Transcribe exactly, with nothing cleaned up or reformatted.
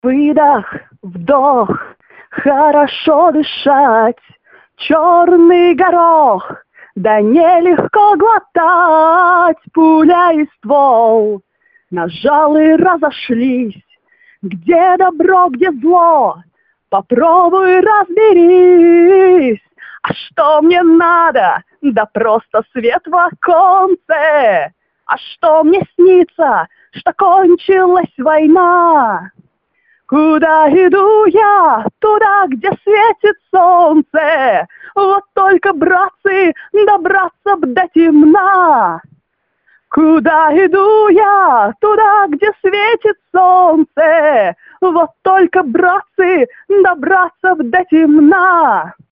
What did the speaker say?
Выдох, вдох, хорошо дышать, черный горох, да нелегко глотать, пуля и ствол, нажал и разошлись, где добро, где зло, попробуй разберись. А что мне надо? Да просто свет в оконце. А что мне снится? Что кончилась война? Куда иду я? Туда, где светит солнце. Вот только, братцы, добраться б до темна. Куда иду я? Туда, где светит солнце. Вот только, братцы, добраться б до темна.